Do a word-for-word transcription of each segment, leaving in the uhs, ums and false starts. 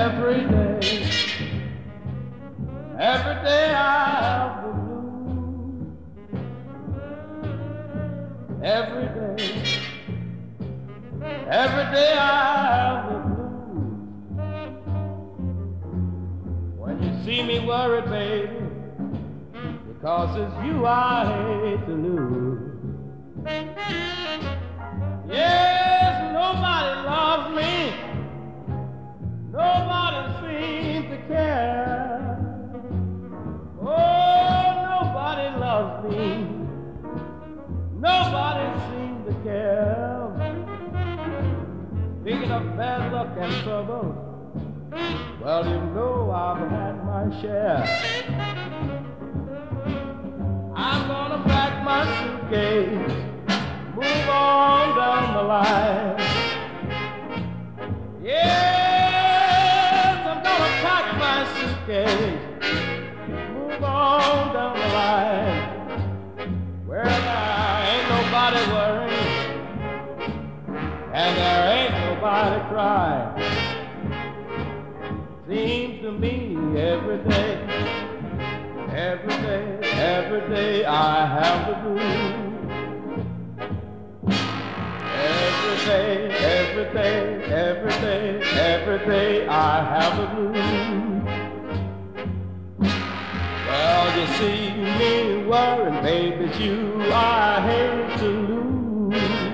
Every day, every day I have the blues. Every day, every day I have the blues. When you see me worried, baby, because it's you I hate to lose. Yes, nobody loves me. Nobody seems to care. Oh, nobody loves me. Nobody seems to care. Speaking of bad luck and trouble, well, you know I've had my share. I'm gonna pack my suitcase, move on down the line. Yes, I'm gonna pack my suitcase, move on down the line, where there ain't nobody worrying, and there ain't nobody crying. Seems to me every day, every day, every day I have the blues. Every day, every day, every day, every day I have the blues. Well, you see me worrying, baby, it's you I hate to lose.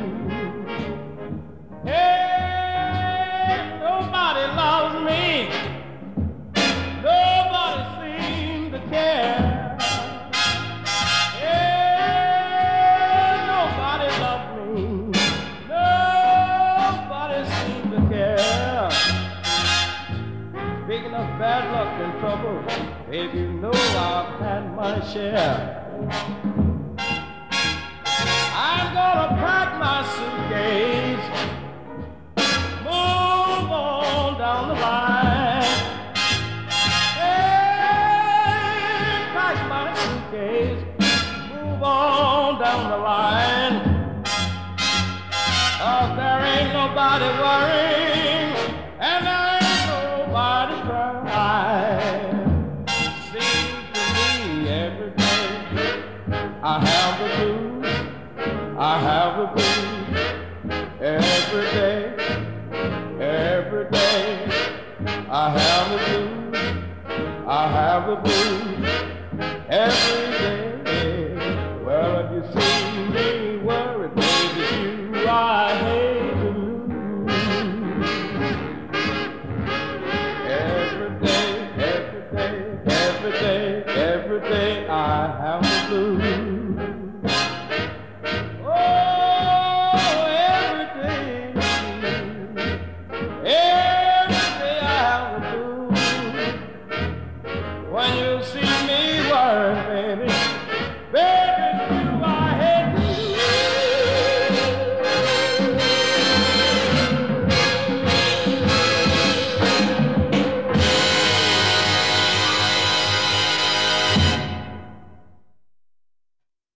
Hey, nobody loves me. Nobody seems to care. Yeah, nobody loves me. Nobody seems to care. Speaking of bad luck and trouble, baby, you know I've had my share. I'm gonna pack my suitcase, move on down the line. Hey, pack my suitcase, move on down the line. Oh, there ain't nobody worrying, and there ain't nobody crying. Seems to me every day I have the blues, I have the blues. Every day, every day I have the blues, I have the blues. Every day.